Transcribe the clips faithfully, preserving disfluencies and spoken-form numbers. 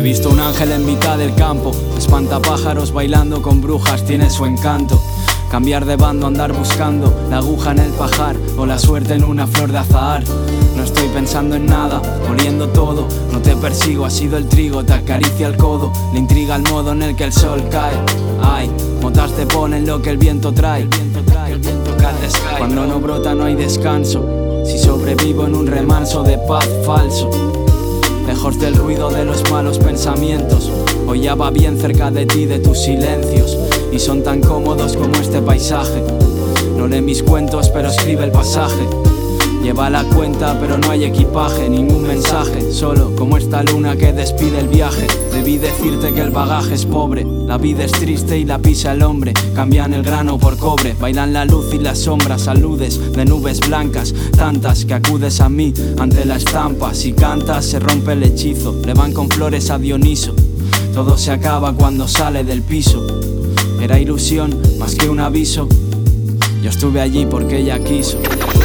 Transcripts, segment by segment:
visto un ángel en mitad del campo, espantapájaros bailando con brujas, tiene su encanto. Cambiar de bando, andar buscando la aguja en el pajar o la suerte en una flor de azahar. No estoy pensando en nada, oliendo todo, no te persigo, ha sido el trigo, te acaricia el codo, le intriga el modo en el que el sol cae. Ay, motas te ponen lo que el viento trae, el viento trae, el viento cae. Cuando no brota no hay descanso, si sobrevivo en un remanso de paz falso. Lejos del ruido de los malos pensamientos, hoy ya va bien cerca de ti, de tus silencios, y son tan cómodos como este paisaje. No lee mis cuentos pero escribe el pasaje. Lleva la cuenta pero no hay equipaje, ningún mensaje, solo como esta luna que despide el viaje. Debí decirte que el bagaje es pobre, la vida es triste y la pisa el hombre. Cambian el grano por cobre, bailan la luz y las sombras, aludes de nubes blancas, tantas que acudes a mí ante la estampa. Si cantas se rompe el hechizo, le van con flores a Dioniso. Todo se acaba cuando sale del piso, era ilusión más que un aviso. Yo estuve allí porque ella quiso.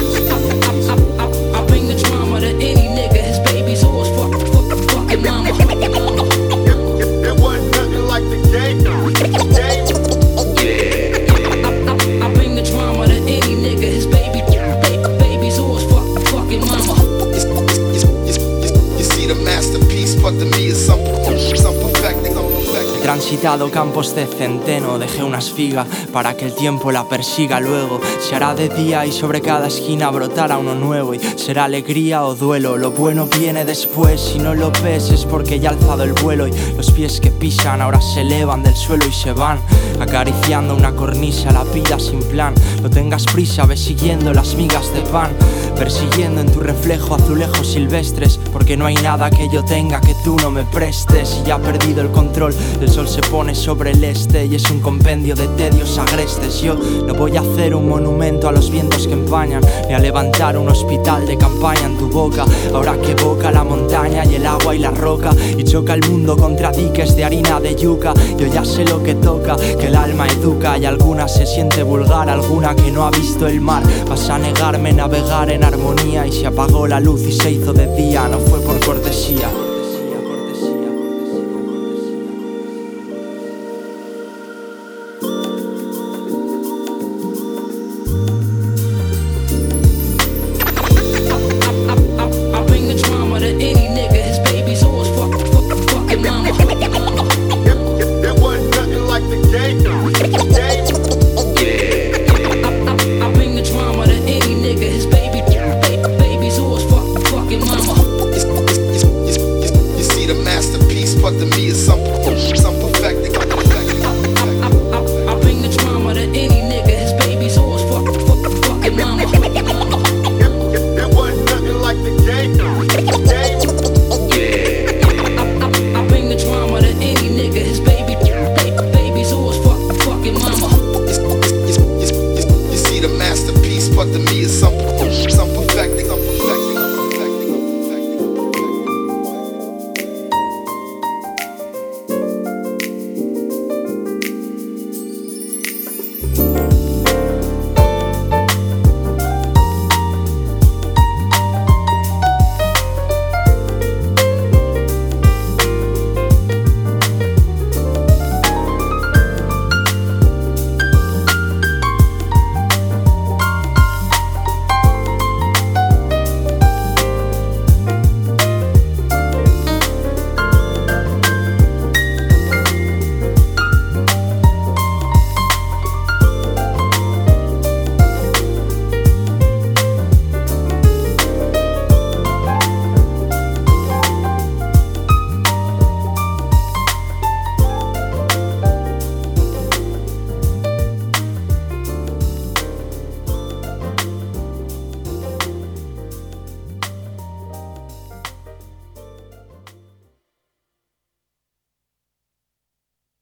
He transitado campos de centeno, dejé una espiga para que el tiempo la persiga luego. Se hará de día y sobre cada esquina brotará uno nuevo, y será alegría o duelo. Lo bueno viene después, si no lo ves es porque ya ha alzado el vuelo, y los pies que pisan ahora se elevan del suelo y se van acariciando una cornisa, la vida sin plan. No tengas prisa, ve siguiendo las migas de pan, persiguiendo en tu reflejo azulejos silvestres, porque no hay nada que yo tenga que tú no me prestes. Y ya ha perdido el control, el sol se pone sobre el este y es un compendio de tedios agrestes. Yo no voy a hacer un monumento a los vientos que empañan, ni a levantar un hospital de campaña en tu boca. Ahora que evoca la montaña y el agua y la roca, y choca el mundo contra diques de harina de yuca. Yo ya sé lo que toca, que el alma educa, y alguna se siente vulgar, alguna que no ha visto el mar. Vas a negarme navegar en armonía, y se apagó la luz y se hizo de día, no fue por cortesía. But to me it's something, something perfected. I, I, I bring the drama to any nigga. His baby's always fuck, fuck, fucking mama. It, it, it wasn't nothing like the game.